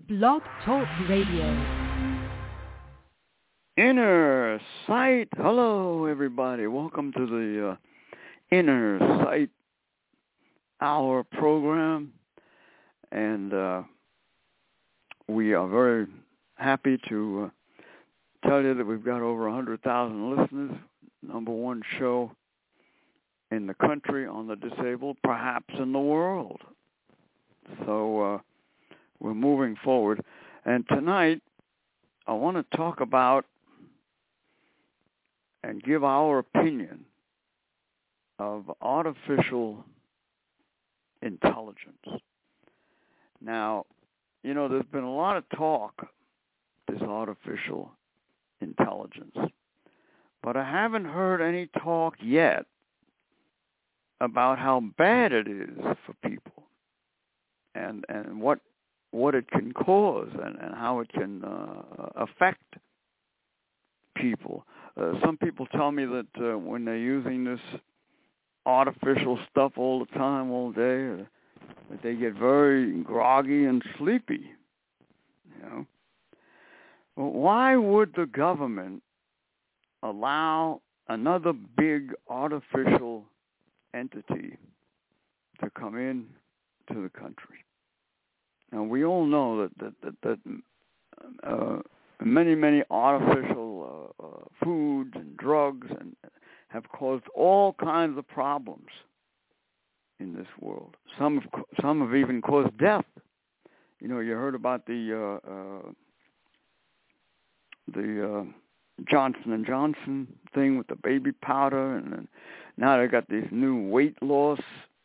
Blog Talk Radio. Inner Sight. Hello, everybody. Welcome to the Inner Sight Hour program. And we are very happy to tell you that we've got over 100,000 listeners. Number one show in the country on the disabled, perhaps in the world. So we're moving forward. And tonight, I want to talk about and give our opinion of artificial intelligence. Now, you know, there's been a lot of talk, this artificial intelligence, but I haven't heard any talk yet about how bad it is for people and what it can cause and how it can affect people. Some people tell me that when they're using this artificial stuff all the time, all day, that they get very groggy and sleepy. You know, well, why would the government allow another big artificial entity to come in to the country? Now, we all know that many artificial foods and drugs and have caused all kinds of problems in this world. Some have even caused death. You know, you heard about the Johnson & Johnson thing with the baby powder, and now they got these new weight loss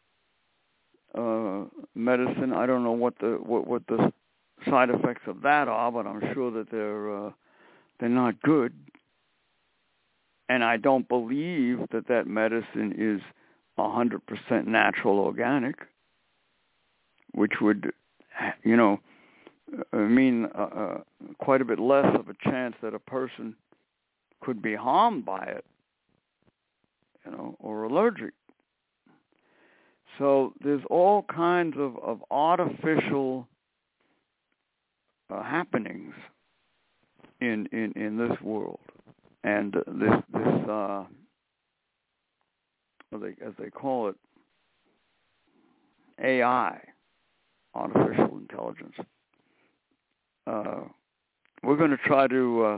medicine. I don't know what the side effects of that are, but I'm sure that they're not good. And I don't believe that medicine is 100% natural organic, which would, you know, mean quite a bit less of a chance that a person could be harmed by it, you know, or allergic. So there's all kinds of artificial happenings in this world, and this as they call it, AI, artificial intelligence. We're going to try to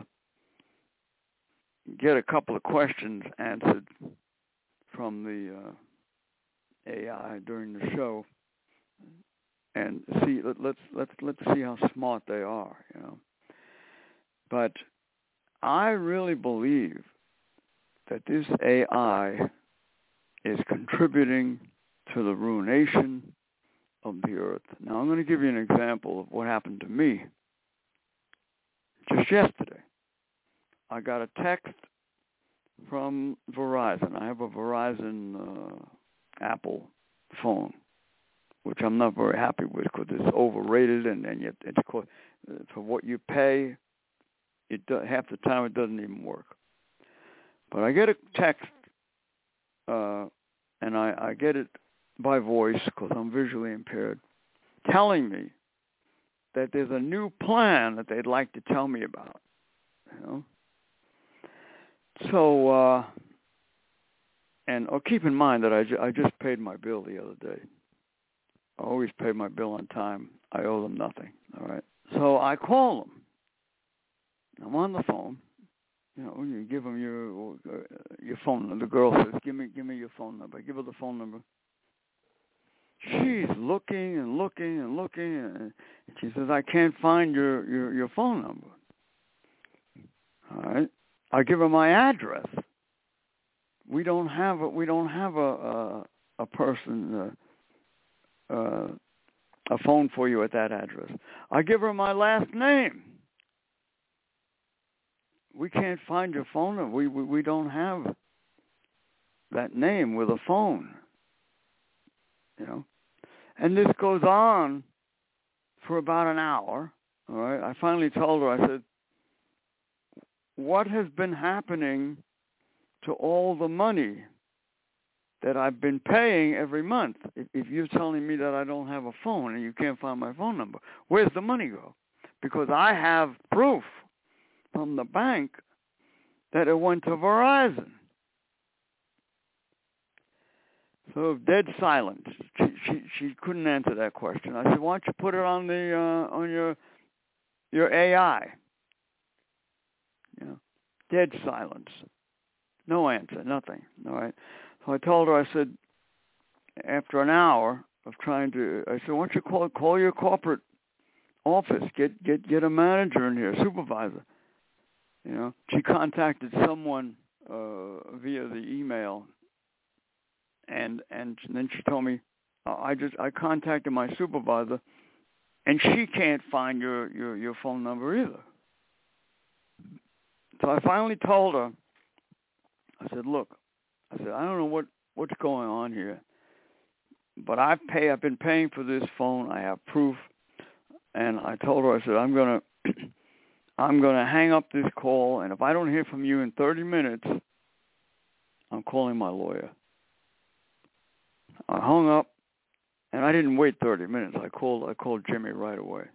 get a couple of questions answered from the AI during the show, and see. Let's see how smart they are, you know. But I really believe that this AI is contributing to the ruination of the earth. Now, I'm going to give you an example of what happened to me just yesterday. I got a text from Verizon. I have a Verizon Apple phone, which I'm not very happy with because it's overrated, and yet it's for what you pay, half the time it doesn't even work. But I get a text, and I get it by voice because I'm visually impaired, telling me that there's a new plan that they'd like to tell me about, you know. So, and keep in mind that I just paid my bill the other day. I always pay my bill on time. I owe them nothing, all right? So I call them. I'm on the phone. You know, you give them your phone number. The girl says, give me your phone number. I give her the phone number. She's looking and looking and looking, and she says, I can't find your phone number. All right. I give her my address. We don't have a person a phone for you at that address. I give her my last name. We can't find your phone number. We don't have that name with a phone, you know. And this goes on for about an hour, all right. I finally told her, I said, what has been happening to all the money that I've been paying every month? If you're telling me that I don't have a phone and you can't find my phone number, where's the money go? because I have proof from the bank that it went to Verizon. So dead silence. She couldn't answer that question. I said, why don't you put it on the on your AI? You know, dead silence. No answer, nothing. All right. So I told her, I said, after an hour of trying to, I said, why don't you call your corporate office, get a manager in here, supervisor. You know, she contacted someone via the email, and then she told me, I contacted my supervisor, and she can't find your phone number either. So I finally told her, I said, look, I don't know what's going on here, but I've been paying for this phone. I have proof. And I told her, I said, I'm gonna hang up this call, and if I don't hear from you in 30 minutes, I'm calling my lawyer. I hung up, and I didn't wait 30 minutes. I called Jimmy right away.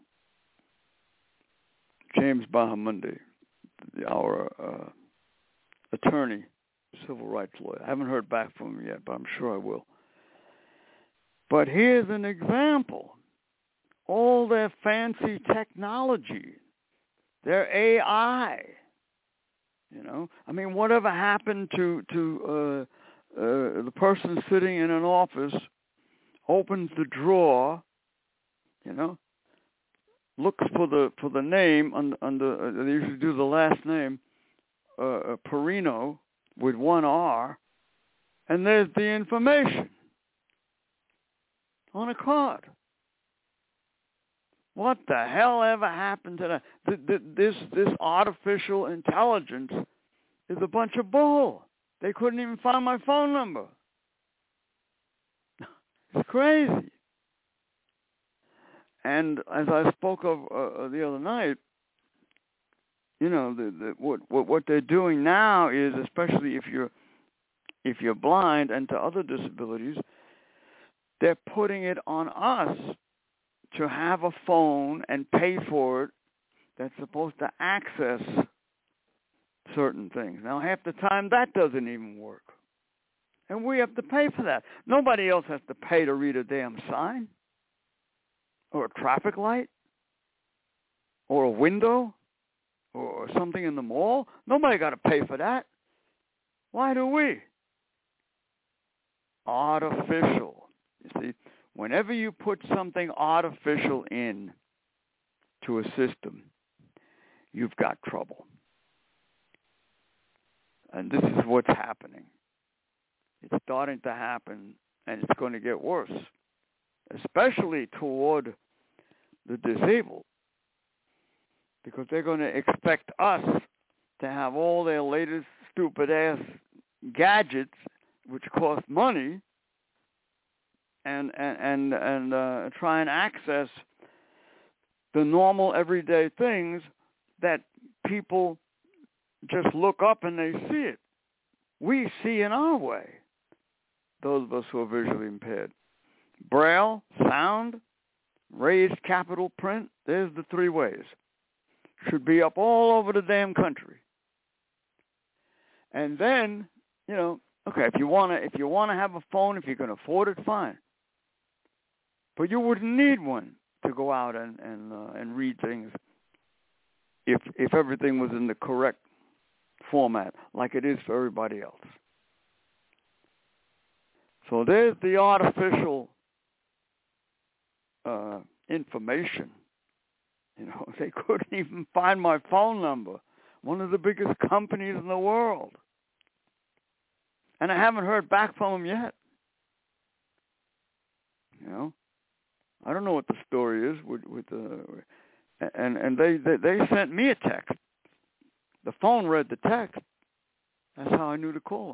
James Bahamundi, our attorney, civil rights lawyer. I haven't heard back from him yet, but I'm sure I will. But here's an example. All their fancy technology, their AI, you know. I mean, whatever happened to the person sitting in an office, opens the drawer, you know, looks for the name under they usually do the last name, Perino with one R, and there's the information on a card. What the hell ever happened to that? This artificial intelligence is a bunch of bull. They couldn't even find my phone number. It's crazy. And as I spoke of the other night, you know, what they're doing now is, especially if you're blind and to other disabilities, they're putting it on us to have a phone and pay for it that's supposed to access certain things. Now, half the time, that doesn't even work. And we have to pay for that. Nobody else has to pay to read a damn sign or a traffic light or a window or something in the mall. Nobody got to pay for that. Why do we? Artificial. You see, whenever you put something artificial in to a system, you've got trouble. And this is what's happening. It's starting to happen, and it's going to get worse, especially toward the disabled, because they're going to expect us to have all their latest stupid-ass gadgets, which cost money, and try and access the normal everyday things that people just look up and they see it. We see in our way, those of us who are visually impaired. Braille, sound, raised capital print, there's the three ways. Should be up all over the damn country. And then, you know, okay, if you wanna have a phone, if you can afford it, fine. But you wouldn't need one to go out and read things if everything was in the correct format, like it is for everybody else. So there's the artificial information. You know, they couldn't even find my phone number. One of the biggest companies in the world. And I haven't heard back from them yet. You know, I don't know what the story is with the, and they sent me a text. The phone read the text. That's how I knew to call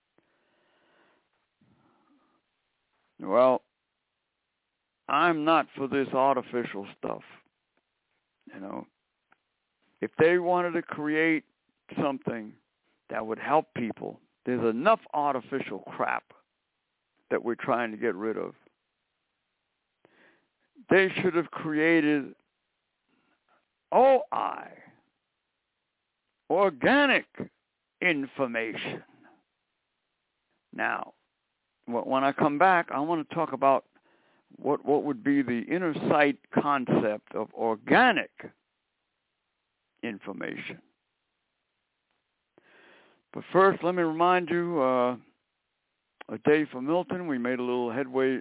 them. Well, I'm not for this artificial stuff. You know, if they wanted to create something that would help people, there's enough artificial crap that we're trying to get rid of. They should have created OI, organic information. Now, when I come back, I want to talk about what would be the inner sight concept of organic information. But first, let me remind you, a day for Milton. We made a little headway.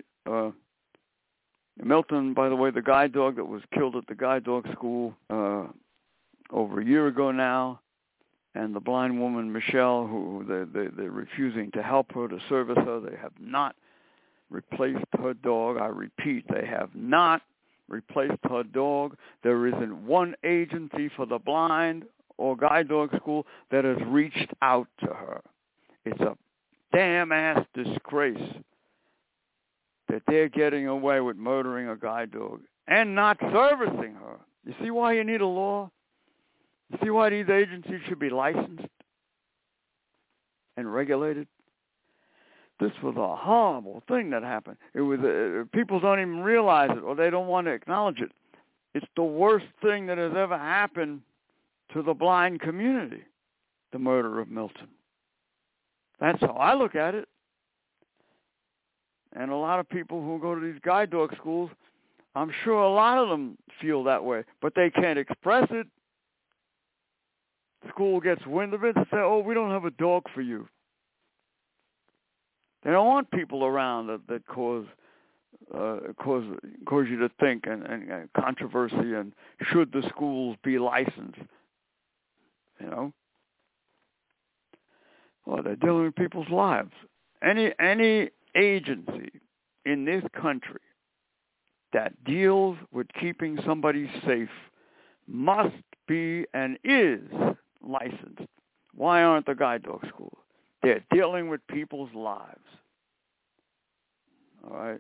Milton, by the way, the guide dog that was killed at the guide dog school over a year ago now, and the blind woman, Michelle, who they're refusing to help her, to service her. They have not replaced her dog. I repeat, they have not replaced her dog. There isn't one agency for the blind or guide dog school that has reached out to her. It's a damn-ass disgrace that they're getting away with murdering a guide dog and not servicing her. You see why you need a law? You see why these agencies should be licensed and regulated? This was a horrible thing that happened. It was people don't even realize it, or they don't want to acknowledge it. It's the worst thing that has ever happened to the blind community, the murder of Milton. That's how I look at it. And a lot of people who go to these guide dog schools, I'm sure a lot of them feel that way, but they can't express it. School gets wind of it and say, "Oh, we don't have a dog for you." They don't want people around that cause you to think and controversy and should the schools be licensed. You know? Well, they're dealing with people's lives. Any agency in this country that deals with keeping somebody safe must be and is licensed. Why aren't the guide dog schools? They're dealing with people's lives. All right.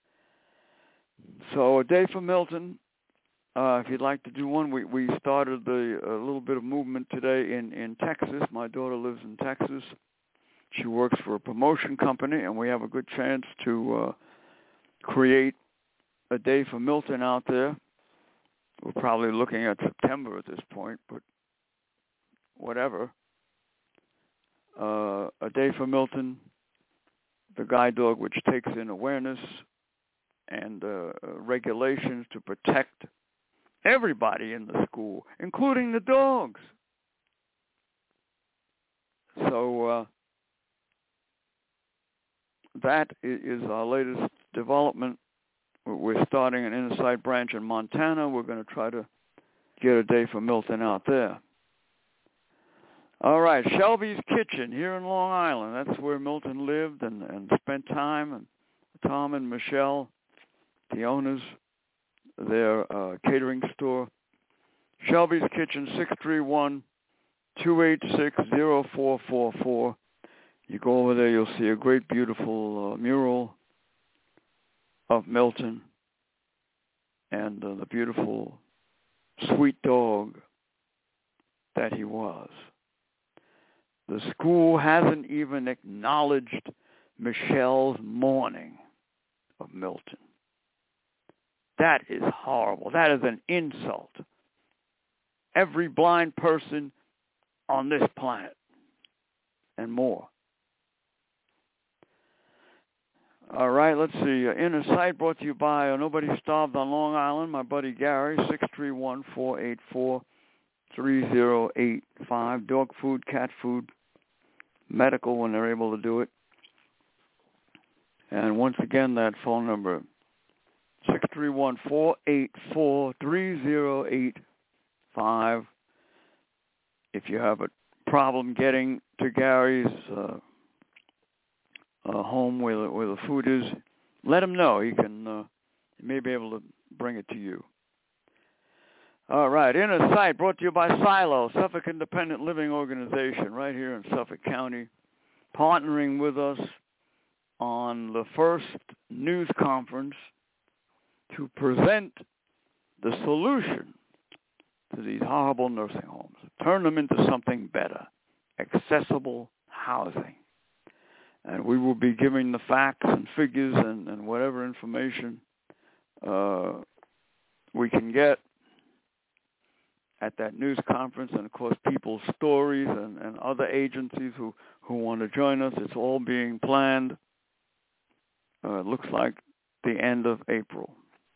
So a day for Milton. If you'd like to do one, we started a little bit of movement today in Texas. My daughter lives in Texas. She works for a promotion company, and we have a good chance to create a day for Milton out there. We're probably looking at September at this point, but whatever. A day for Milton, the guide dog, which takes in awareness and regulations to protect everybody in the school, including the dogs. So that is our latest development. We're starting an Inner Sight branch in Montana. We're going to try to get a day for Milton out there. All right, Shelby's Kitchen here in Long Island. That's where Milton lived and spent time. And Tom and Michelle, the owners, their catering store. Shelby's Kitchen, 631-286-0444. You go over there, you'll see a great, beautiful mural of Milton and the beautiful, sweet dog that he was. The school hasn't even acknowledged Michelle's mourning of Milton. That is horrible. That is an insult. Every blind person on this planet and more. All right, let's see. Inner Sight brought to you by Nobody Starved on Long Island. My buddy Gary, 631-484-3085. Dog food, cat food, medical when they're able to do it. And once again, that phone number, 631-484-3085. If you have a problem getting to Gary's home where the food is, let him know. He may be able to bring it to you. All right, Inner Sight brought to you by Silo, Suffolk Independent Living Organization, right here in Suffolk County, partnering with us on the first news conference to present the solution to these horrible nursing homes, turn them into something better, accessible housing. And we will be giving the facts and figures and whatever information we can get at that news conference, and of course people's stories and other agencies who want to join us. It's all being planned. It looks like the end of April.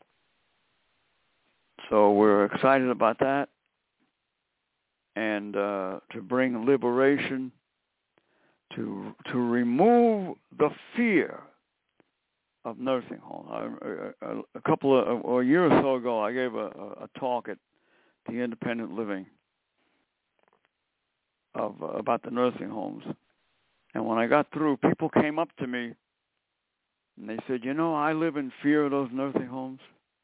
So we're excited about that, and to bring liberation, to remove the fear of nursing homes. A year or so ago, I gave a talk at the Independent Living about the nursing homes, and when I got through, people came up to me and they said, I live in fear of those nursing homes.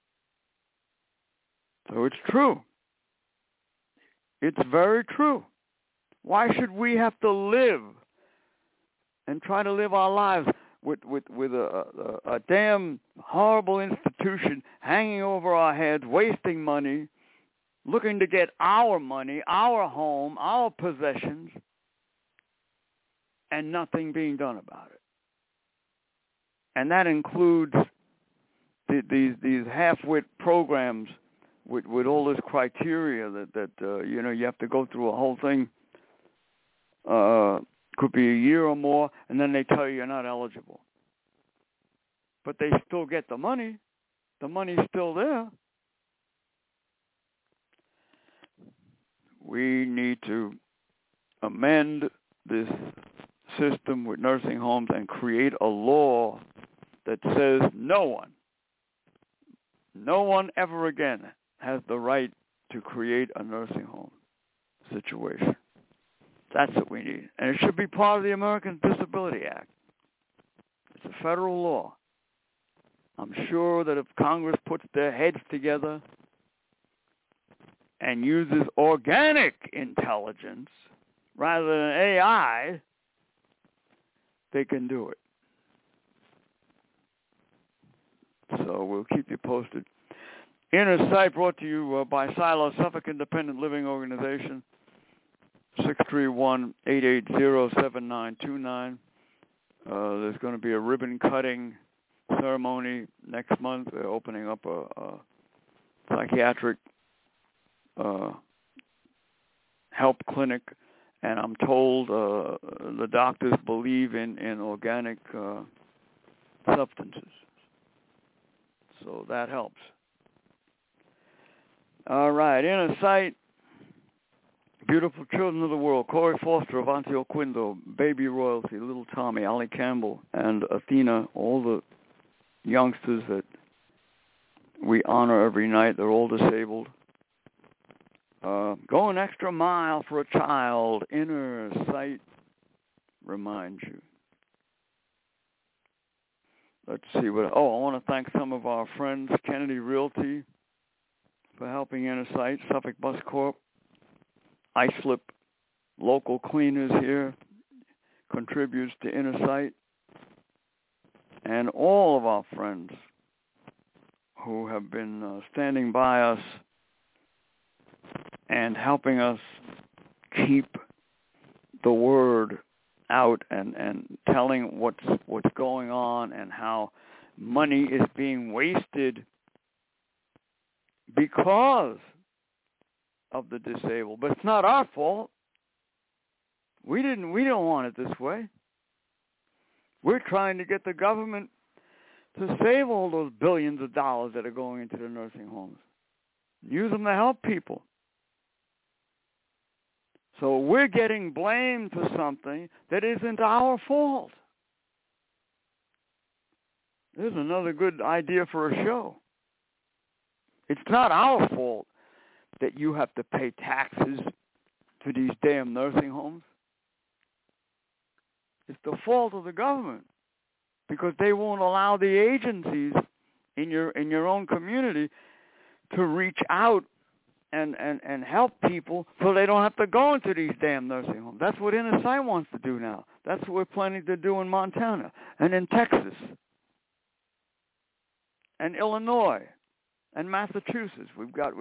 So it's true. It's very true. Why should we have to live and try to live our lives with a damn horrible institution hanging over our heads, wasting money, looking to get our money, our home, our possessions, and nothing being done about it? And that includes these half-wit programs with all this criteria that you have to go through a whole thing. Could be a year or more, and then they tell you you're not eligible. But they still get the money. The money's still there. We need to amend this system with nursing homes and create a law that says no one ever again has the right to create a nursing home situation. That's what we need. And it should be part of the American Disability Act. It's a federal law. I'm sure that if Congress puts their heads together and uses organic intelligence rather than AI, they can do it. So we'll keep you posted. Inner Sight brought to you by Silo, Suffolk Independent Living Organization, 631-880-7929. There's going to be a ribbon-cutting ceremony next month. They're opening up a psychiatric help clinic, and I'm told the doctors believe in organic substances. So that helps. All right, Inner Sight, Beautiful Children of the World, Corey Foster, Avanti Oquindo, Baby Royalty, Little Tommy, Ali Campbell, and Athena, all the youngsters that we honor every night. They're all disabled. Go an extra mile for a child. Inner Sight reminds you. Let's see what. I want to thank some of our friends, Kennedy Realty, for helping Inner Sight, Suffolk Bus Corp, Islip, local cleaners here, contributes to Inner Sight, and all of our friends who have been standing by us and helping us keep the word out and telling what's going on and how money is being wasted because of the disabled. But it's not our fault. We don't want it this way. We're trying to get the government to save all those billions of dollars that are going into the nursing homes. Use them to help people. So we're getting blamed for something that isn't our fault. There's another good idea for a show. It's not our fault that you have to pay taxes to these damn nursing homes. It's the fault of the government because they won't allow the agencies in your own community to reach out and help people so they don't have to go into these damn nursing homes. That's what Inner Sight wants to do now. That's what we're planning to do in Montana and in Texas and Illinois and Massachusetts. We've got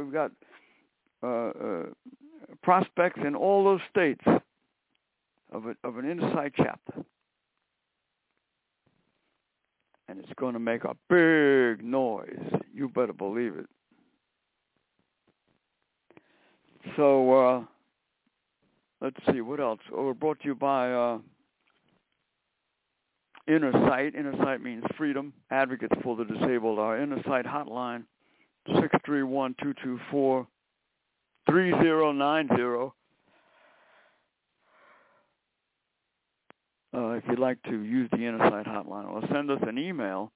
prospects in all those states of an Inner Sight chapter. And it's going to make a big noise. You better believe it. So let's see, what else? Oh, we're brought to you by Inner Sight. Inner Sight means freedom. Advocates for the disabled. Our Inner Sight hotline, 631-224-3090. If you'd like to use the Inner Sight hotline, or send us an email,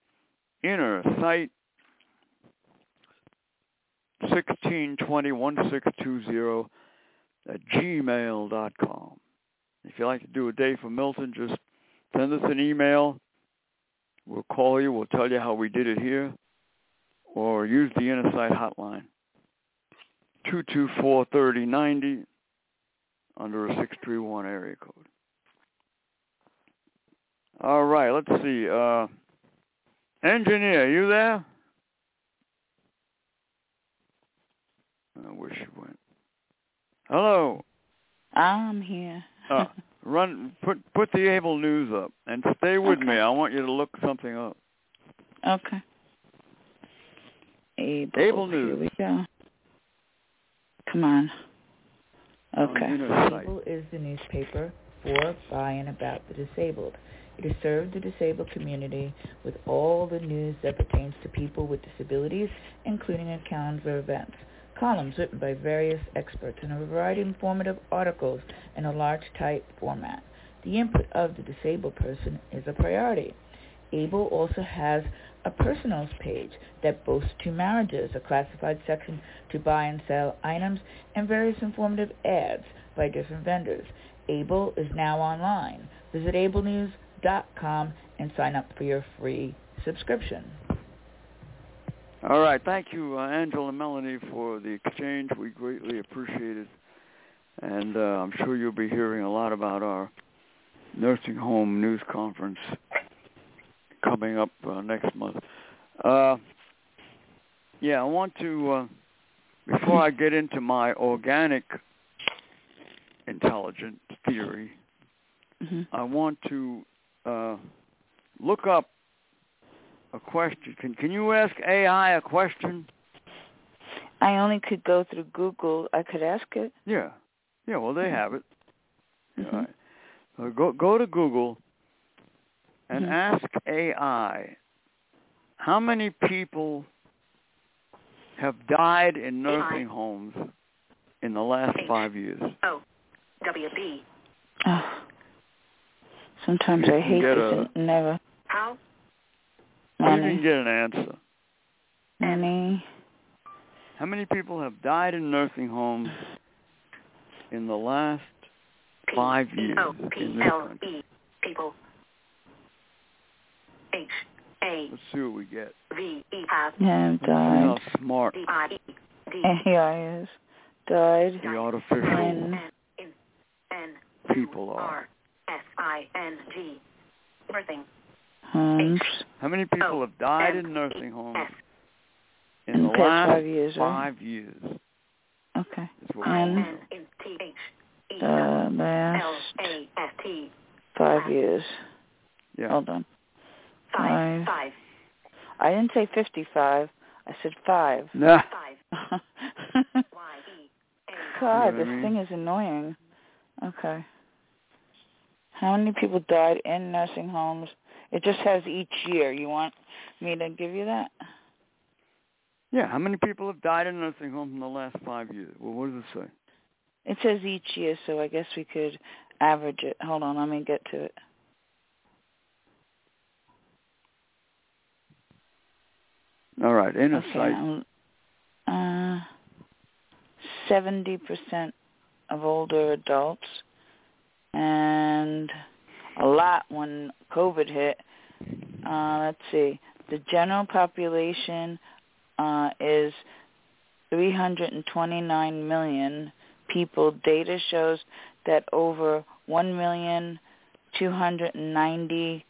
innersight16201620 @gmail.com. If you'd like to do a day for Milton, just send us an email. We'll call you. We'll tell you how we did it here. Or use the Inner Sight hotline, 224-3090, under a 631 area code. All right, let's see. Engineer, you there? I wish you went. Hello. I'm here. Put the Able News up and stay with me. I want you to look something up. Okay. Able News. Here we go. Come on. Okay. Able is the newspaper for, by, and about the disabled. It has served the disabled community with all the news that pertains to people with disabilities, including a calendar of events, columns written by various experts, and a variety of informative articles in a large type format. The input of the disabled person is a priority. Able also has a personals page that boasts 2 marriages, a classified section to buy and sell items, and various informative ads by different vendors. Able is now online. Visit ablenews.com and sign up for your free subscription. All right. Thank you, Angela and Melanie, for the exchange. We greatly appreciate it. And I'm sure you'll be hearing a lot about our nursing home news conference coming up next month. I want to, before I get into my organic intelligence theory, I want to look up a question. Can you ask AI a question? I only could go through Google. I could ask it. Yeah. Well, they have it. All right. So go to Google and ask AI, how many people have died in nursing homes in the last 5 years? WB. Sometimes I hate this and never. How? You can get an answer. Many. How many people have died in nursing homes in the last 5 years in this country? People. H-A. Let's see what we get. V-E have. Yeah, died. How smart AI is. Died. the artificial people are. S-I-N-G. Birthing. Homes. How many people have died in nursing homes in the past last 5 years, right? 5 years? Okay. And the last 5 years. Yeah. Hold on. 5. I didn't say 55. I said 5. Nah. 5. God, this thing is annoying. Okay. How many people died in nursing homes? It just has each year. You want me to give you that? Yeah, how many people have died in nursing homes in the last 5 years? Well, what does it say? It says each year, so I guess we could average it. Hold on, let me get to it. All right, Inner Sight. 70% of older adults, and a lot when COVID hit. Let's see. The general population is 329 million people. Data shows that over 1,290,000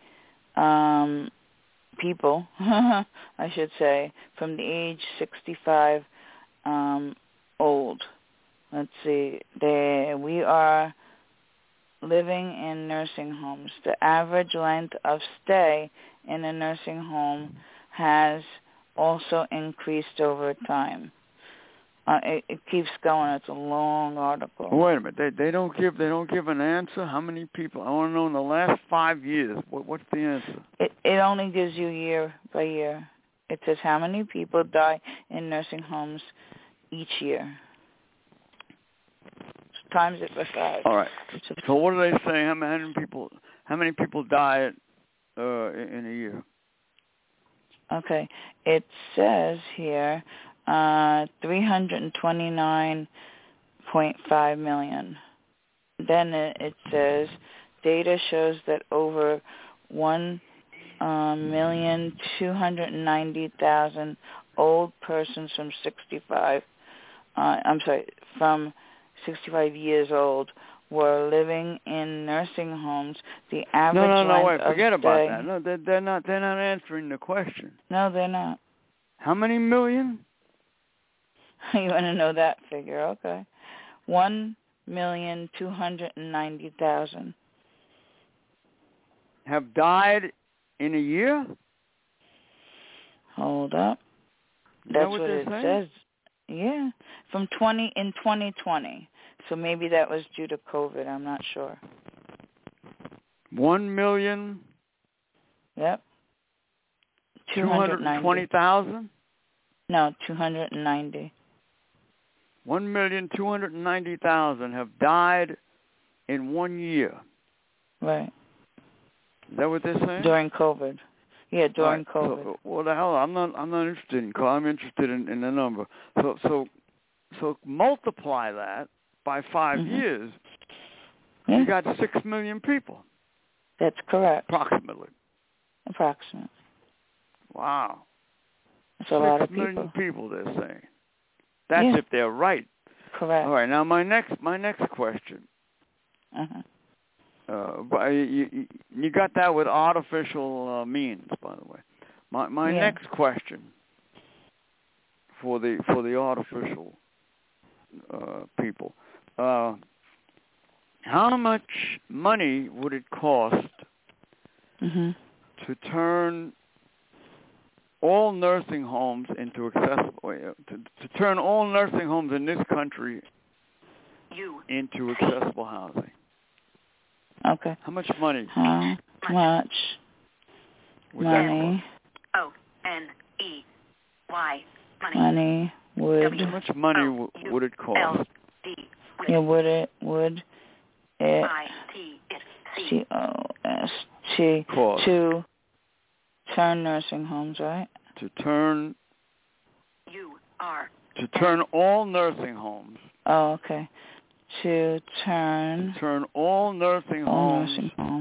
people, I should say, from the age 65 old. Let's see. We are living in nursing homes. The average length of stay in a nursing home has also increased over time. It keeps going. It's a long article. Wait a minute. They don't give an answer. How many people? I want to know in the last 5 years. What's the answer? It only gives you year by year. It says how many people die in nursing homes each year. Times it by 5. All right. So what do they say? How many people die in a year? Okay. It says here 329.5 million. Then it says data shows that over 1,290,000 old persons from 65 years old were living in nursing homes. The average wait, forget about that. No, they're not answering the question. No, they're not. How many million? You want to know that figure? Okay. 1,290,000 have died in a year? Hold up. That's what it says. Yeah, in 2020. So maybe that was due to COVID. I'm not sure. 1 million. Yep. 220,000. No, 290. 1,290,000 have died in 1 year. Right. Is that what they're saying? During COVID. Yeah, during COVID. So, well, the hell, I'm not interested in COVID. I'm interested in the number. So multiply that by 5 years. Yeah. You got 6 million people. That's correct. Approximately. Wow. That's a lot of 6 million people, they're saying. That's if they're right. Correct. All right. Now my next question. You got that with artificial means, by the way. My next question for the artificial people. How much money would it cost to turn all nursing homes into accessible? To turn all nursing homes in this country into accessible housing? Okay. How much money? How much money? O-N-E-Y. Money would. How much money would it cost? Yeah, would it COST to turn nursing homes, right? To turn all nursing homes. Oh, okay. To turn all nursing homes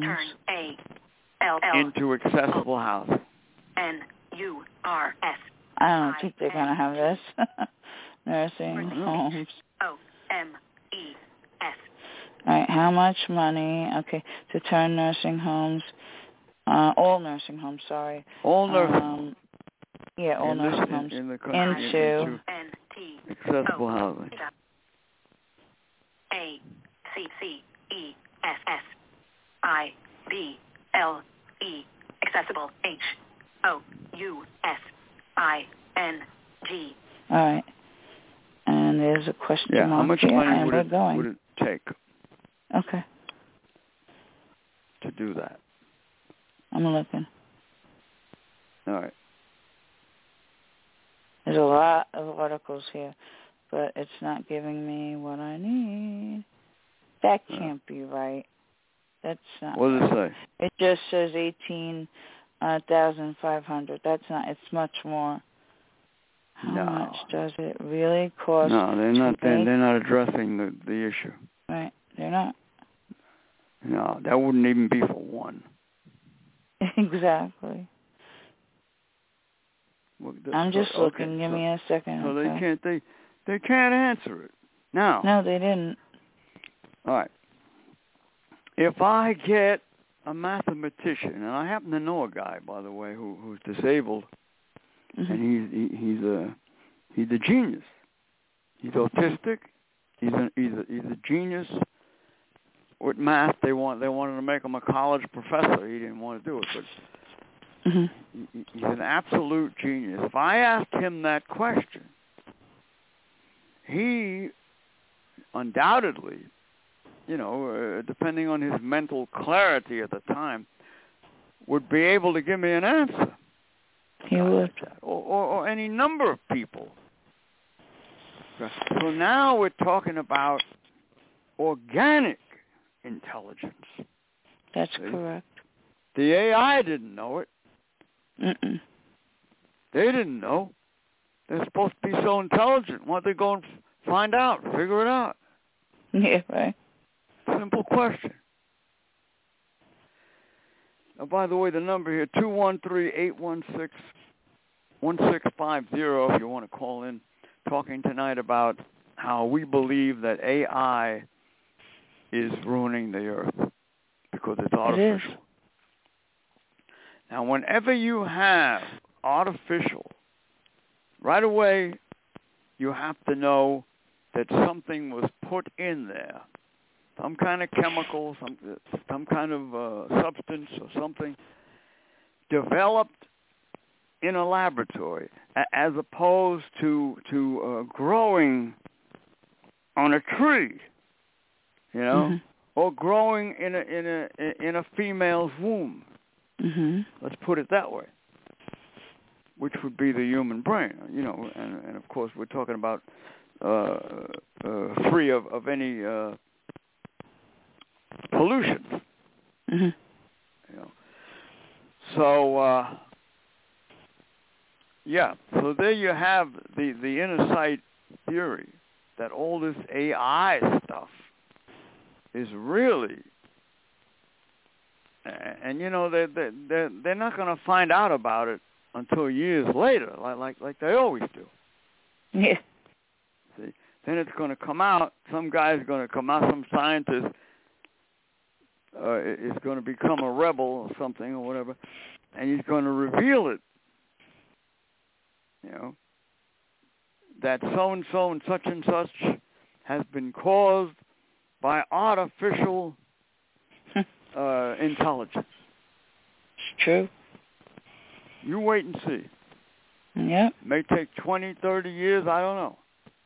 into accessible housing. N-U-R-S. I don't think they're going to have this. Nursing homes. O-M-E-S. All right, how much money, to turn nursing homes, all nursing homes, sorry. All nursing homes. Yeah, all nursing homes. In the country into accessible housing. A-C-C-E-S-S-I-B-L-E. Accessible. H-O-U-S-I-N-G. All right. And there's a question mark how much here, money would it take? Okay. To do that. I'm looking. All right. There's a lot of articles here, but it's not giving me what I need. That can't be right. That's not. What does it say? It just says 18,500. That's not. It's much more. How much does it really cost? No, they're not. They're not addressing the issue. Right, they're not. No, that wouldn't even be for one. Exactly. Well, I'm just looking. Give me a second. So they can't answer it. Now. No, they didn't. All right. If I get a mathematician, and I happen to know a guy, by the way, who's disabled, and he's a genius. He's autistic. He's a genius with math. They wanted to make him a college professor. He didn't want to do it, but he's an absolute genius. If I asked him that question, he undoubtedly, depending on his mental clarity at the time, would be able to give me an answer. He would. Or any number of people. So now we're talking about organic intelligence. That's correct. The AI didn't know it. Mm-mm. They didn't know. They're supposed to be so intelligent. Why don't they go and find out, figure it out? Yeah, right. Simple question. Oh, by the way, the number here, 213-816-1650 if you want to call in, talking tonight about how we believe that AI is ruining the earth because it's artificial. It is. Now, whenever you have artificial, right away you have to know that something was put in there. Some kind of chemical, some kind of substance or something developed in a laboratory, as opposed to growing on a tree, Mm-hmm. or growing in a female's womb. Mm-hmm. Let's put it that way, which would be the human brain, and of course we're talking about free of any pollution. Mm-hmm. So so there you have the inner sight theory that all this AI stuff is really, and they're not going to find out about it until years later, like they always do. Yeah. See, then it's going to come out. Some guy's going to come out. Some scientist is going to become a rebel or something or whatever, and he's going to reveal it. That so and so and such has been caused by artificial intelligence. It's true. You wait and see. Yeah. It may take 20, 30 years, I don't know.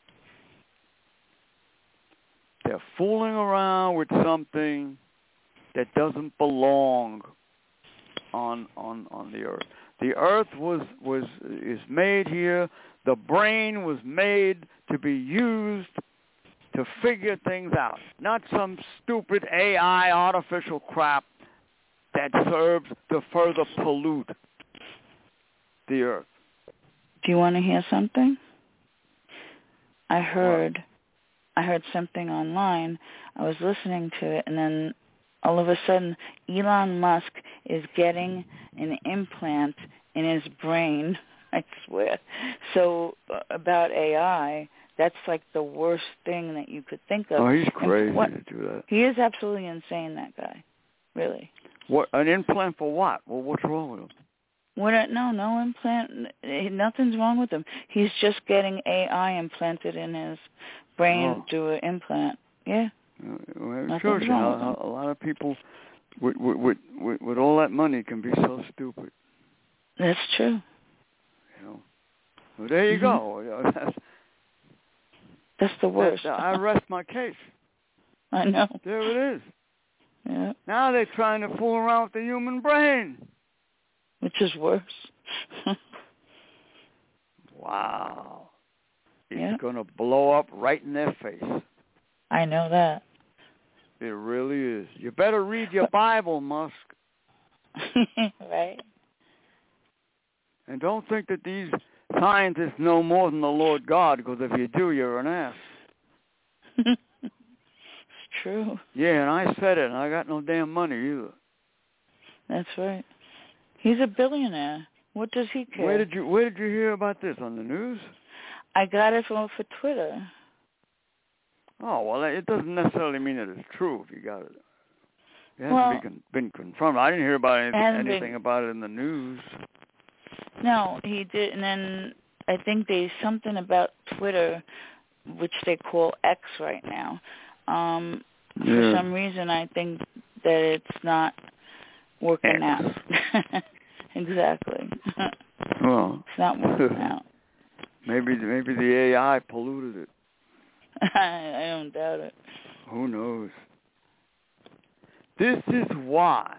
They're fooling around with something that doesn't belong on the earth. The earth is made here. The brain was made to be used to figure things out, not some stupid AI artificial crap that serves to further pollute the earth. Do you want to hear something? I heard something online. I was listening to it, and then all of a sudden, Elon Musk is getting an implant in his brain, I swear. So about AI, that's like the worst thing that you could think of. Oh, he's crazy to do that. He is absolutely insane, that guy. Really. What, an implant for what? Well, what's wrong with him? No implant. Nothing's wrong with him. He's just getting AI implanted in his brain through an implant. Yeah. Well, sure. A lot of people with all that money can be so stupid. That's true. Well, there you go. That's the worst. I rest my case. I know. There it is. Yeah. Now they're trying to fool around with the human brain. Which is worse. Wow. It's going to blow up right in their face. I know that. It really is. You better read your Bible, Musk. Right. And don't think that these scientists know more than the Lord God, because if you do, you're an ass. It's true. Yeah, and I said it, and I got no damn money either. That's right. He's a billionaire. What does he care? Where did you hear about this? On the news? I got it for Twitter. Oh, well, it doesn't necessarily mean that it's true if you got it. It hasn't been confirmed. I didn't hear about anything about it in the news. No, he did, and then I think something about Twitter, which they call X right now. For some reason, I think that it's not working out. Exactly. Well, it's not working out. Maybe the AI polluted it. I don't doubt it. Who knows? This is why,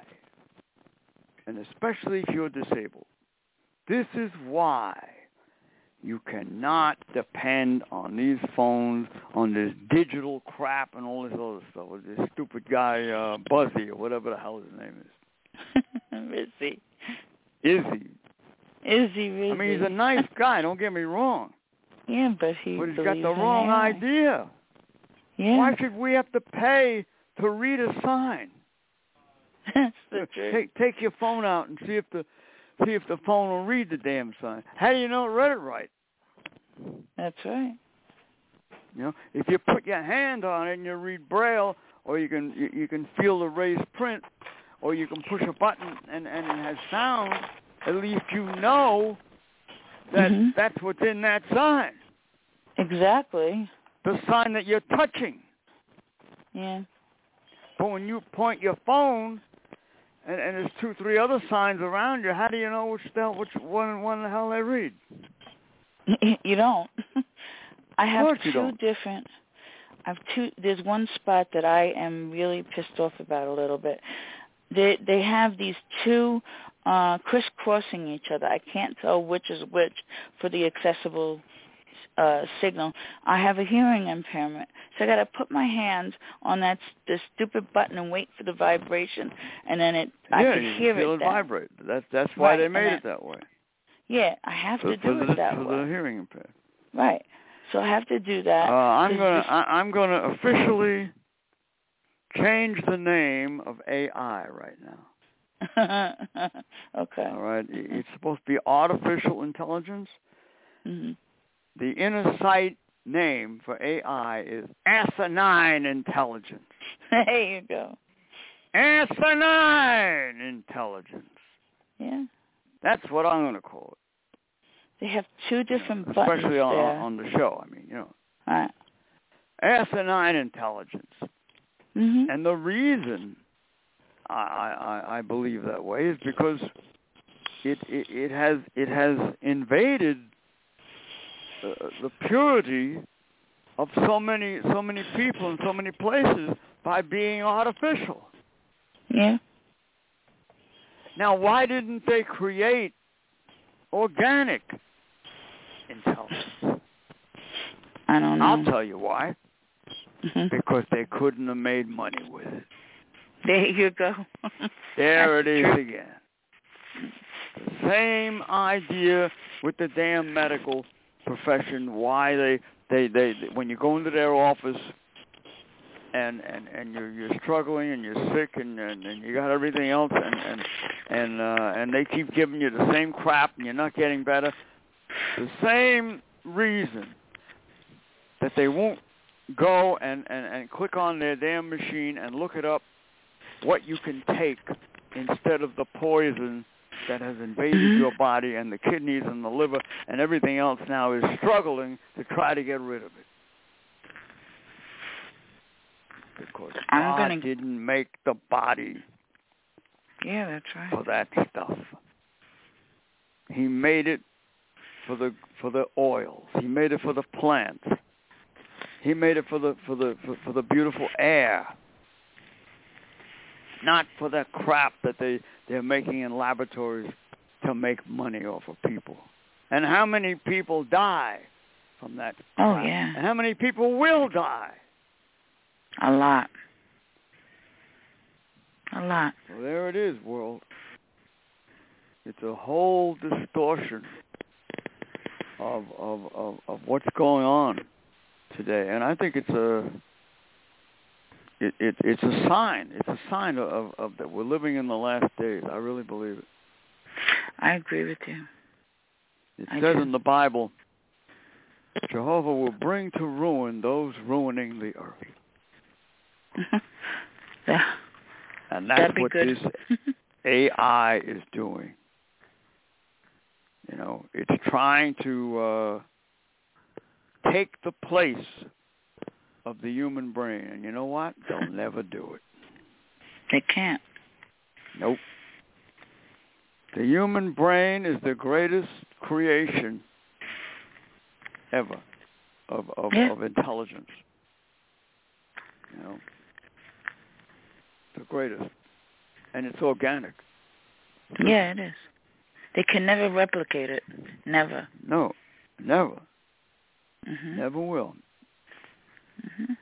and especially if you're disabled, this is why you cannot depend on these phones, on this digital crap and all this other stuff. With this stupid guy, Buzzy, or whatever the hell his name is. Izzy. Rizzy. I mean, he's a nice guy, don't get me wrong. Yeah, but he's got the wrong idea. Yeah. Why should we have to pay to read a sign? That's the truth. Take your phone out and see if the phone will read the damn sign. How do you know it read it right? That's right. You know, if you put your hand on it and you read Braille, or you can feel the raised print, or you can push a button and it has sound, at least you know that that's what's in that sign. Exactly. The sign that you're touching. Yeah. But when you point your phone and there's 2, 3 other signs around you, how do you know which one the hell they read? You don't. I have don't. There's one spot that I am really pissed off about a little bit. They have these two crisscrossing each other. I can't tell which is which for the accessible signal. I have a hearing impairment, so I got to put my hand on the stupid button and wait for the vibration, and then I can hear it. It vibrate. That's why right, they made it that way. Yeah, I have to do it that way. For the hearing impaired. Right. So I have to do that. I'm gonna officially change the name of AI right now. Okay. All right. It's supposed to be artificial intelligence. Mm-hmm. The inner sight name for AI is asinine intelligence. There you go. Asinine intelligence. Yeah. That's what I'm going to call it. They have two different buttons especially on the show. I mean, Right. Asinine intelligence. Mm-hmm. And the reason I believe that way is because it has invaded the purity of so many people in so many places by being artificial. Yeah. Now, why didn't they create organic intelligence? I don't know. I'll tell you why. Mm-hmm. Because they couldn't have made money with it. There you go. There it is true. again. The same idea with the damn medical profession. Why they when you go into their office and you're struggling and you're sick and you got everything else and they keep giving you the same crap and you're not getting better. The same reason that they won't go and click on their damn machine and look it up what you can take instead of the poison that has invaded your body, and the kidneys and the liver and everything else now is struggling to try to get rid of it. Because God didn't make the body that's right. for that stuff. He made it for the oils. He made it for the plants. He made it for the beautiful air. Not for that crap that they're making in laboratories to make money off of people. And how many people die from that crap? Oh, yeah. And how many people will die? A lot. A lot. Well, there it is, world. It's a whole distortion of what's going on today. And I think it's a sign. It's a sign of that we're living in the last days. I really believe it. I agree with you. It says in the Bible, Jehovah will bring to ruin those ruining the earth. Yeah. And that's what good. this AI is doing. It's trying to take the place of the human brain. And you know what? They'll never do it. They can't. Nope. The human brain is the greatest creation ever of intelligence. the greatest, and it's organic. Yeah, it is. They can never replicate it. Never. No, never. Mhm. Never will. Mhm.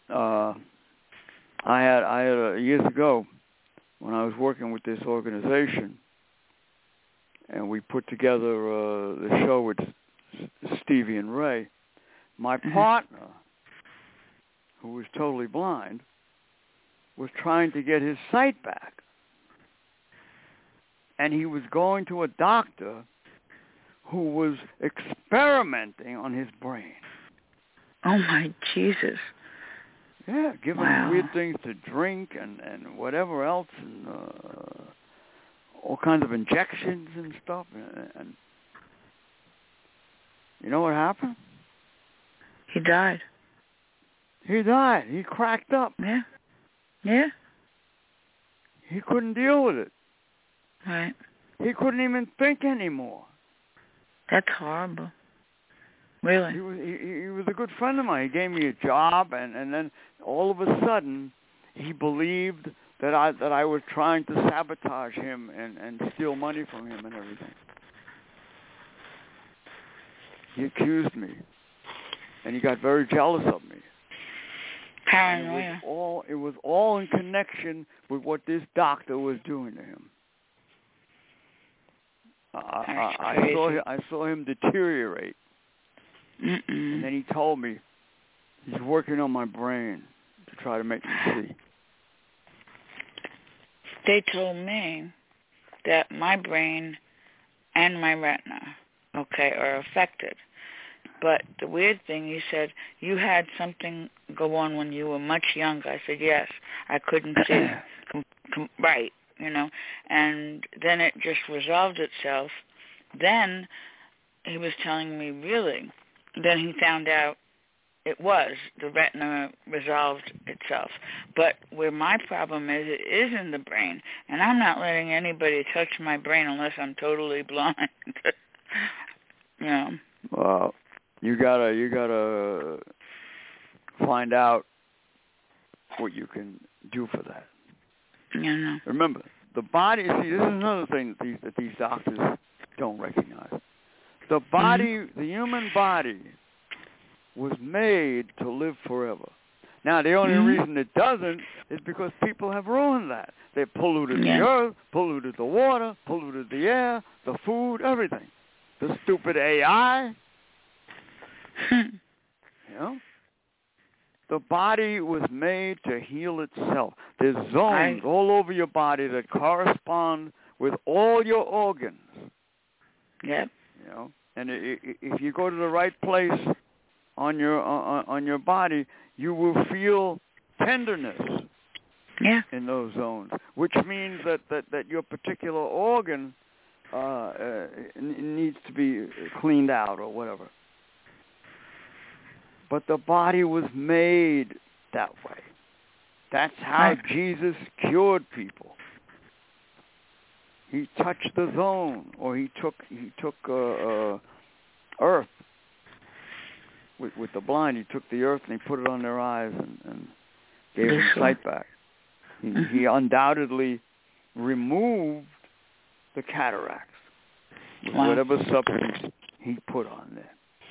I had years ago when I was working with this organization, and we put together the show with Stevie and Ray. My partner, who was totally blind, was trying to get his sight back. And he was going to a doctor who was experimenting on his brain. Oh, my Jesus. Yeah, giving Wow. him weird things to drink and whatever else, and all kinds of injections and stuff. And you know what happened? He died. He died. He cracked up. Yeah. Yeah. He couldn't deal with it. Right. He couldn't even think anymore. That's horrible. Really? He was a good friend of mine. He gave me a job, and then all of a sudden, he believed that I was trying to sabotage him and steal money from him and everything. He accused me, and he got very jealous of me. Paranoia. It was all in connection with what this doctor was doing to him. I saw him deteriorate. And then he told me he's working on my brain to try to make me see. They told me that my brain and my retina, are affected. But the weird thing, he said, you had something go on when you were much younger. I said, yes, I couldn't see. Right, and then it just resolved itself. Then he was telling me, really, then he found out the retina resolved itself. But where my problem is, it is in the brain, and I'm not letting anybody touch my brain unless I'm totally blind. Well, you gotta find out what you can do for that. No. Remember, the body. See, this is another thing that these doctors don't recognize. The body, the human body, was made to live forever. Now, the only reason it doesn't is because people have ruined that. They polluted the earth, polluted the water, polluted the air, the food, everything. The stupid AI. The body was made to heal itself. There's zones all over your body that correspond with all your organs. Yep. And if you go to the right place on your body, you will feel tenderness in those zones, which means that your particular organ needs to be cleaned out or whatever. But the body was made that way. That's how Jesus cured people. He touched the zone, or he took earth with the blind. He took the earth and he put it on their eyes and gave them sight back. He undoubtedly removed the cataracts with whatever substance he put on there.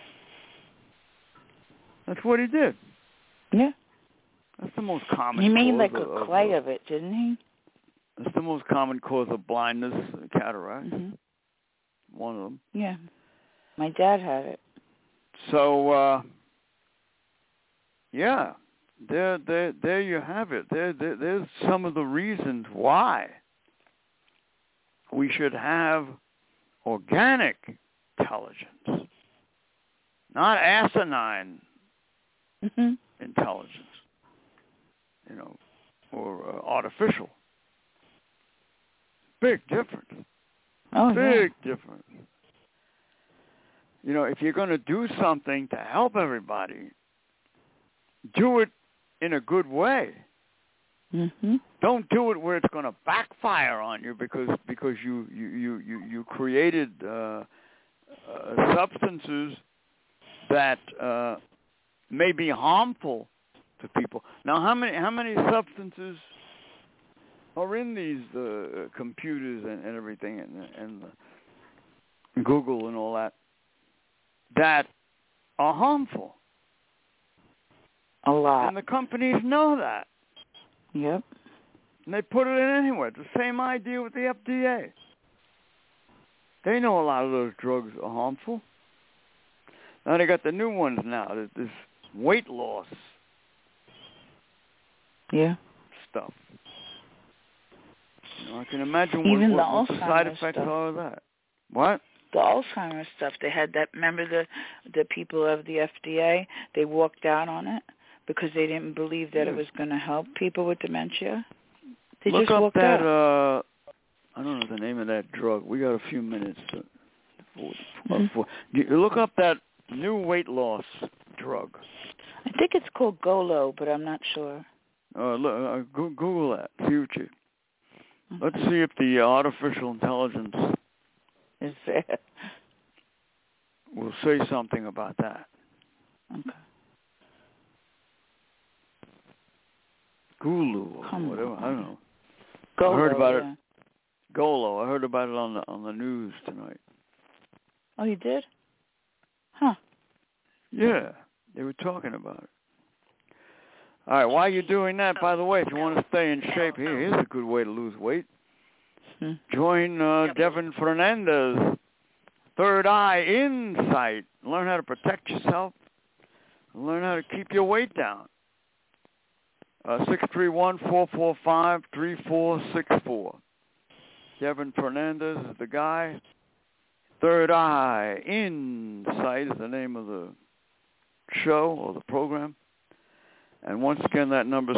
That's what he did. Yeah. That's the most common. He made like a clay of it, didn't he? That's the most common cause of blindness, cataract. One of them. Yeah. My dad had it. So, there you have it. There's some of the reasons why we should have organic intelligence, not asinine intelligence, or artificial. Big difference. Big difference. If you're going to do something to help everybody, do it in a good way. Don't do it where it's going to backfire on you because you created substances that may be harmful to people. Now, how many substances are in these computers and everything, and Google and all that are harmful. A lot. And the companies know that. Yep. And they put it in anywhere. It's the same idea with the FDA. They know a lot of those drugs are harmful. Now they got the new ones now. There's this weight loss stuff. You know, I can imagine what the side effects are of that. What? The Alzheimer's stuff. They had that. Remember the people of the FDA? They walked out on it because they didn't believe that it was going to help people with dementia. They Look just up walked that. out. I don't know the name of that drug. We got a few minutes. Look up that new weight loss drug. I think it's called Golo, but I'm not sure. Google that. Future. Let's see if the artificial intelligence is there. We'll say something about that. Okay. Gulu or whatever. I don't know. Golo, I heard about it. Golo. I heard about it on the news tonight. Oh, you did? Huh. Yeah, they were talking about it. All right, while you're doing that, by the way, if you want to stay in shape, here's a good way to lose weight. Join Devin Fernandez, Third Eye Insight. Learn how to protect yourself. Learn how to keep your weight down. 631-445-3464. Devin Fernandez is the guy. Third Eye Insight is the name of the show or the program. And once again, that number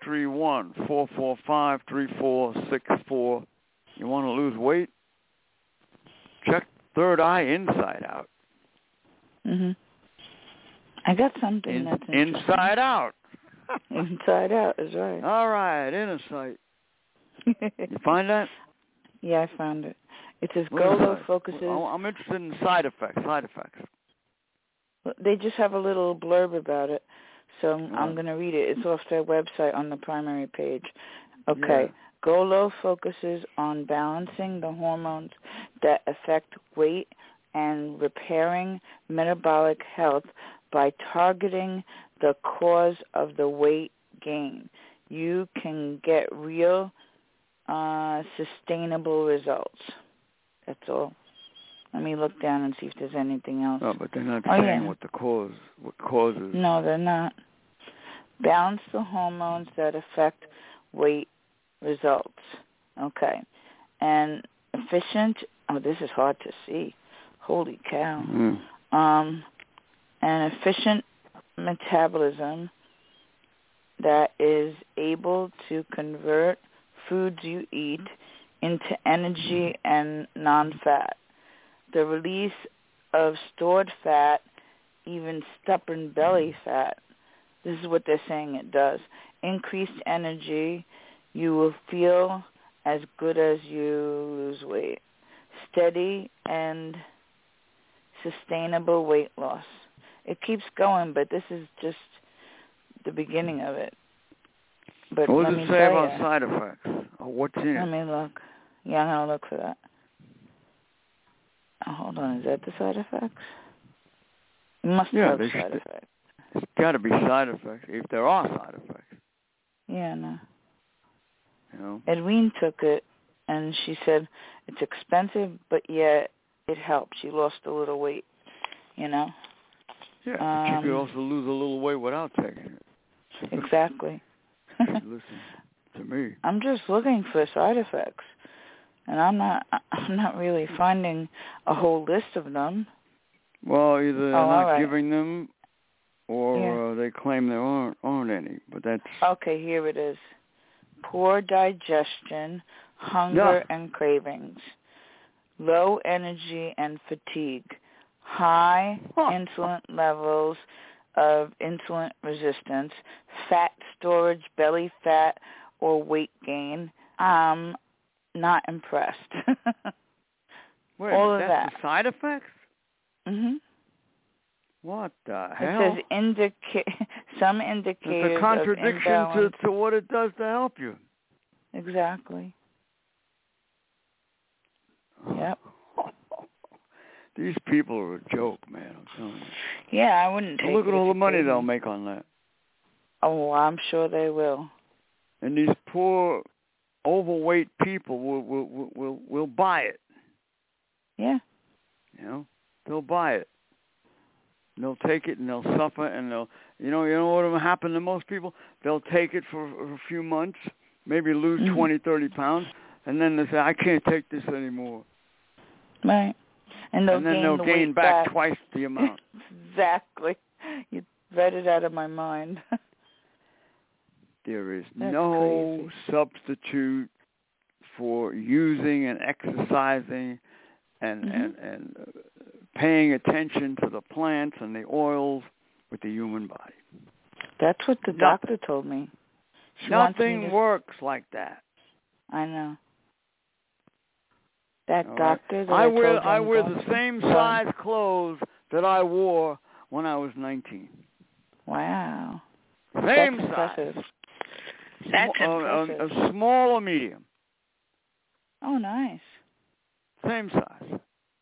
631-445-3464. You want to lose weight? Check Third Eye Insight out. I got something that's Inside Out. Inside Out is right. All right, Insight. You find that? Yeah, I found it. It says Golo focuses... I'm interested in side effects. They just have a little blurb about it, so I'm going to read it. It's off their website on the primary page. Okay. Yeah. Golo focuses on balancing the hormones that affect weight and repairing metabolic health by targeting the cause of the weight gain. You can get real, sustainable results. That's all. Let me look down and see if there's anything else. Oh, but they're not saying what causes. No, they're not. Balance the hormones that affect weight results. Okay. And efficient, this is hard to see. Holy cow. An efficient metabolism that is able to convert foods you eat into energy and non-fat. The release of stored fat, even stubborn belly fat, this is what they're saying it does. Increased energy, you will feel as good as you lose weight. Steady and sustainable weight loss. It keeps going, but this is just the beginning of it. But what does it say about side effects? What's in it? Let me look. Yeah, I'm going to look for that. Oh, hold on. Is that the side effects? It must have side effects. There's got to be side effects, if there are side effects. Yeah, no. You know? Edwene took it, and she said it's expensive, but yet it helps. She lost a little weight, you know? Yeah, but you could also lose a little weight without taking it. Exactly. Listen to me. I'm just looking for side effects, and I'm not really finding a whole list of them. Well, either they're not giving them, or they claim there aren't any. But that's okay. Here it is: poor digestion, hunger and cravings, low energy and fatigue, high insulin levels of insulin resistance, fat storage, belly fat, or weight gain. I'm not impressed. Wait, all of that's that. The side effects? Mm-hmm. What the hell? It says some indicators. It's a contradiction to what it does to help you. exactly. Yep. These people are a joke, man. I'm telling you. Yeah, I wouldn't take it. Look at all the money paid they'll me. make on that. Oh, I'm sure they will. And these poor, overweight people will buy it. Yeah. You know, they'll buy it. And they'll take it and they'll suffer and they'll, you know what will happen to most people? They'll take it for a few months, maybe lose 20, 30 pounds, and then they say, I can't take this anymore. Right. And then they'll gain back twice the amount. Exactly. You read it out of my mind. There is That's no crazy. substitute for using and exercising and paying attention to the plants and the oils with the human body. That's what the doctor told me. Nothing works like that. I know. That All doctor right. that I wear told the same size clothes that I wore when I was 19. Wow. Same That's size. impressive. That's impressive. A small or medium. Oh, nice. Same size.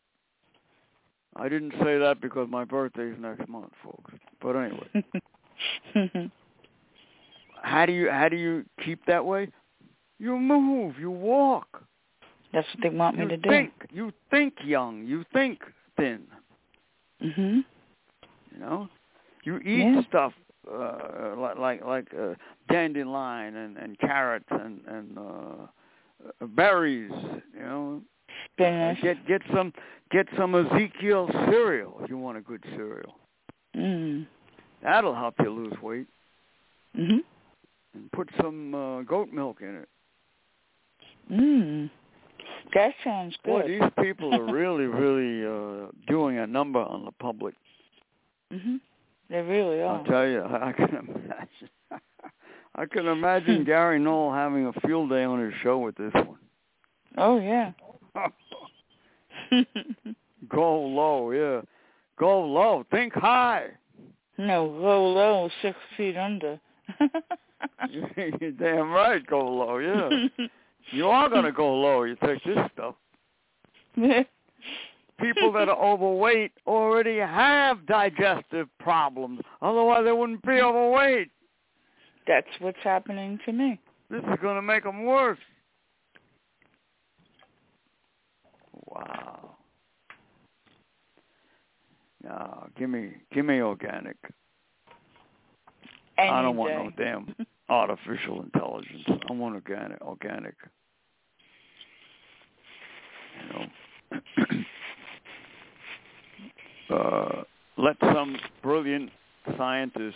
I didn't say that because my birthday's next month, folks. But anyway. How do you keep that way? You move, you walk. That's what they want me to do. You think young, you think thin. Mhm. You know? You eat stuff like dandelion and carrots and berries, you know. Get some Ezekiel cereal if you want a good cereal. That'll help you lose weight. Mhm. And put some goat milk in it. That sounds good. Boy, these people are really, really doing a number on the public. Mhm. They really are. I'll tell you, I can imagine. I can imagine Gary Knoll having a field day on his show with this one. Oh yeah. Go low, yeah. Go low. Think high. No, go low, 6 feet under. You're damn right, go low, yeah. You are going to go low. You take this stuff. People that are overweight already have digestive problems. Otherwise, they wouldn't be overweight. That's what's happening to me. This is going to make them worse. Wow. No, give me organic. I don't want no damn artificial intelligence. I want organic. You know, let some brilliant scientist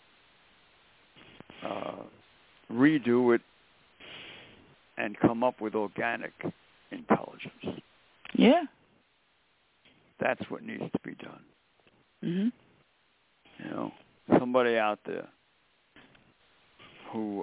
redo it and come up with organic intelligence. Yeah. That's what needs to be done. Mhm. You know, somebody out there who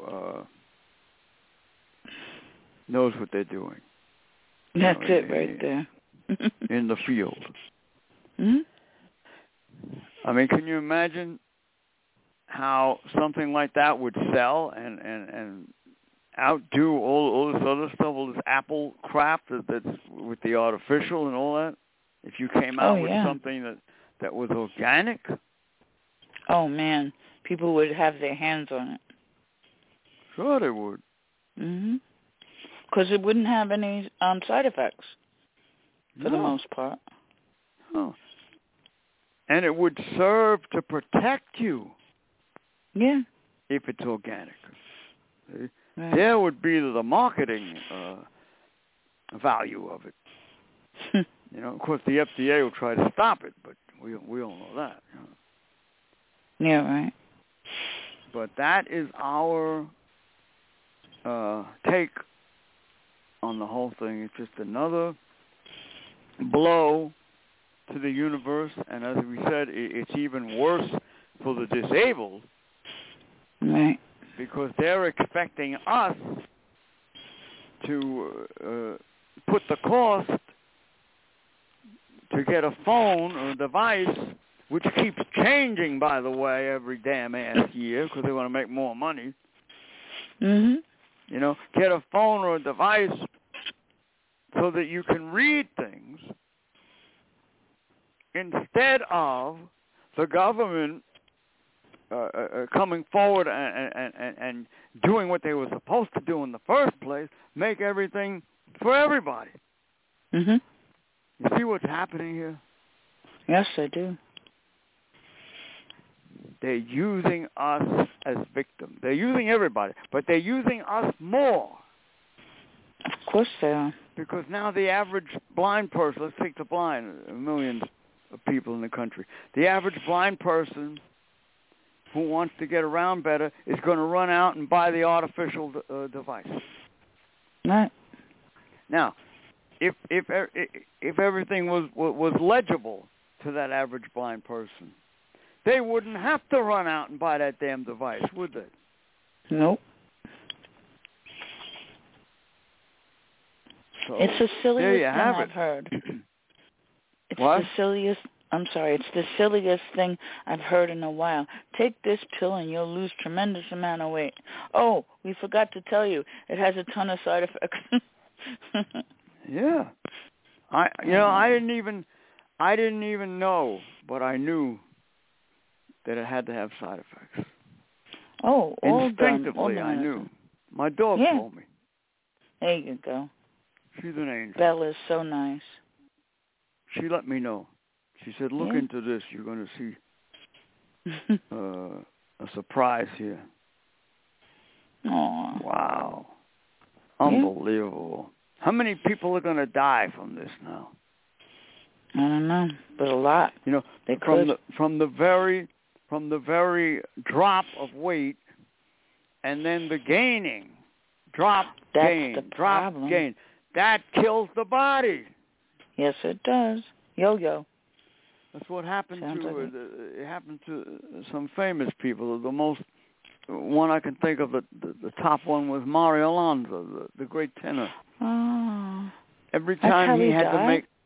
knows what they're doing. That's it right there. In the field. Mhm. I mean, can you imagine how something like that would sell and outdo all this other stuff, all this Apple crap that's with the artificial and all that? If you came out with something that was organic? Oh, man. People would have their hands on it. Sure they would. Mhm. Because it wouldn't have any side effects for the most part. Oh. And it would serve to protect you. Yeah. If it's organic. See? Right. There would be the marketing value of it. You know, of course, the FDA will try to stop it, but we all know that. You know? Yeah, right. But that is our take on the whole thing. It's just another blow to the universe, and as we said, it's even worse for the disabled. Right. Because they're expecting us to put the cost to get a phone or a device, which keeps changing, by the way, every damn ass year because they want to make more money. Mhm. You know, get a phone or a device so that you can read things instead of the government coming forward and doing what they were supposed to do in the first place, make everything for everybody. Mhm. You see what's happening here? Yes, I do. They're using us as victims. They're using everybody, but they're using us more. Of course they are. Because now the average blind person, let's take the blind, millions of people in the country. The average blind person who wants to get around better is going to run out and buy the artificial device. Right. Now, if everything was legible to that average blind person, they wouldn't have to run out and buy that damn device, would they? Nope. So, it's the silliest thing have I've it. heard. It's What? the silliest. I'm sorry. It's the silliest thing I've heard in a while. Take this pill and you'll lose tremendous amount of weight. Oh, we forgot to tell you, it has a ton of side effects. Yeah. I didn't even know, but I knew that it had to have side effects. Oh, all instinctively done. I knew. My dog told me. There you go. She's an angel. Belle is so nice. She let me know. She said, "Look into this. You're going to see a surprise here." Aww. Wow. Unbelievable. How many people are going to die from this now? I don't know, but a lot. You know, from the very drop of weight, and then the gaining, drop, gain. That kills the body. Yes, it does. Yo-yo. That's what happened to it happened to some famous people. The most one I can think of, the top one was Mario Alonso, the great tenor. Oh. Every time he had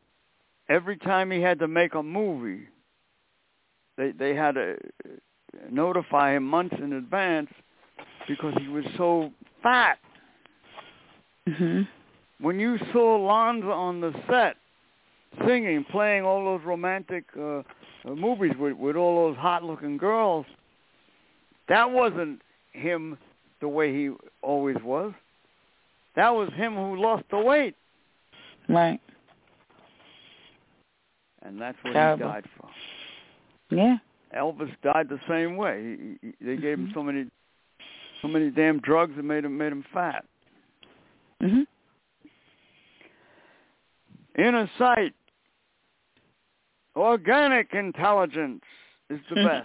to make a movie, they had to notify him months in advance because he was so fat. Mhm. When you saw Alonso on the set singing, playing all those romantic movies with all those hot-looking girls, that wasn't him the way he always was. That was him who lost the weight. Right. And that's what Terrible. he died from. Yeah. Elvis died the same way. They gave him so many damn drugs that made him fat. Mhm. Inner sight. Organic intelligence is the best.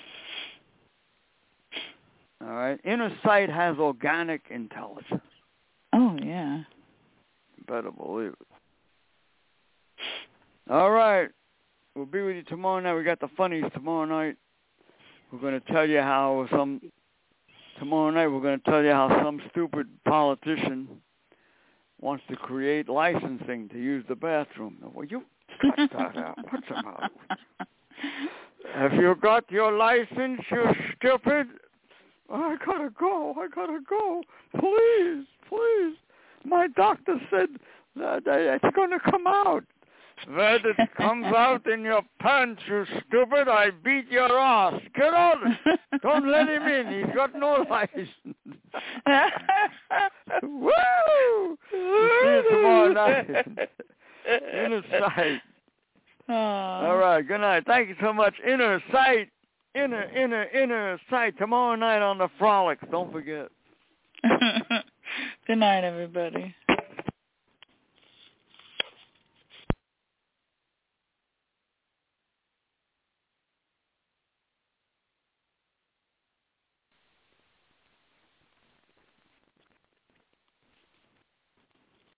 All right? Inner sight has organic intelligence. Oh, yeah. Better believe it. All right. We'll be with you tomorrow night. We got the funnies tomorrow night. We're going to tell you how tomorrow night we're going to tell you how some stupid politician wants to create licensing to use the bathroom. Well, you cut that out. What's the matter? Have you got your license, you stupid? I gotta go. Please. My doctor said that it's gonna come out. That it comes out in your pants, you stupid. I beat your ass. Get out. Don't let him in. He's got no license. Woo! We'll see you tomorrow night. Inner sight. All right. Good night. Thank you so much. Inner sight. Inner sight. Tomorrow night on the Frolics. Don't forget. Good night, everybody.